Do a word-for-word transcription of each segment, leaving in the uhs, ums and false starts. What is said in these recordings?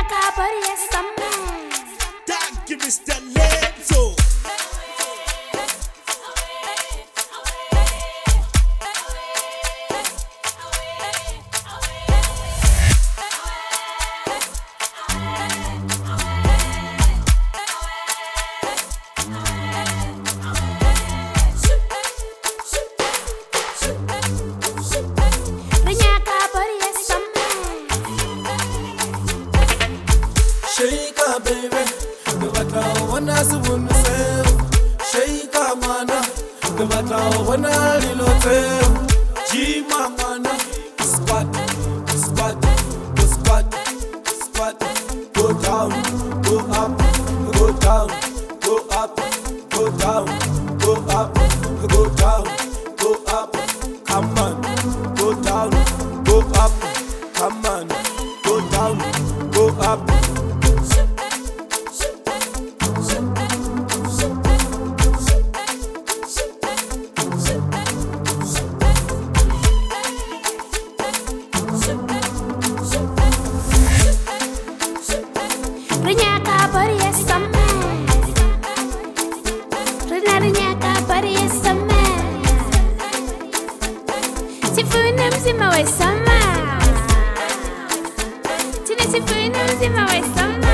Nyaka body is summer. Thank you, Mister Lenzo. Shaika baby, no matter when I see myself. Shaika mana, no matter when I reload. Jima mana, squat, squat, squat, squat. Go down, go up, go down, go up, go down, go up, go down, go up. Come on, go down, go up. Come on, go down, go up. Nyaka body is summer. Nyaka body is summer. Sifuna mzima we summer. Tina sifuna mzima we summer.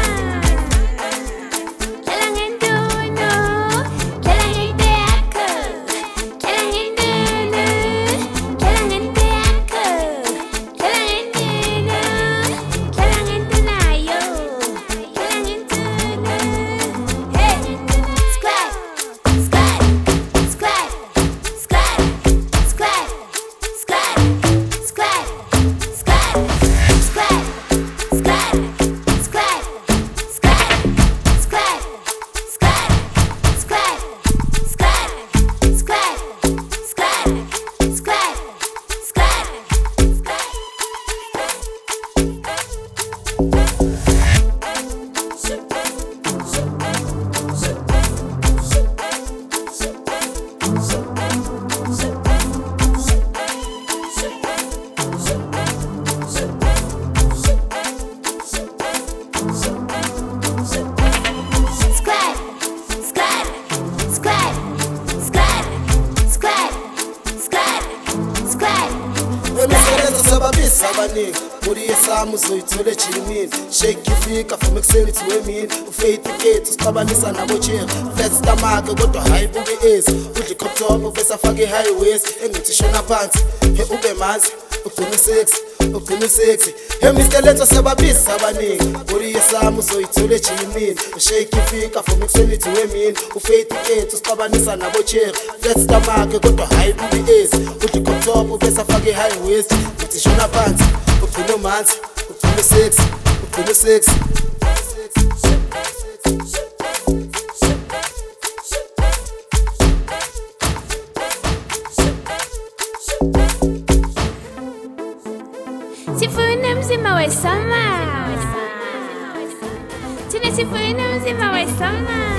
Abaningi muri yesamu zoyithole chimini shake ifika from excel to emini ufaith gate usiqabanisa nabo chair flat stomach kodwa hayi buke ezi udli crop top bese afake highways engithi shona phansi he ube manzi ugcine sexy ugcine sexy he Mister Lenzo sababisa abaningi muri yesamu zoyithole chimini shake ifika from excel to emini ufaith gate usiqabanisa nabo chair flat stomach kodwa hayi buke ezi udli crop top bese afake highways engithi shona phansi ugcine manzi ugcine sexy ugcine sexy. Sifuna mzima we summer. Tina sifuna mzima we summer.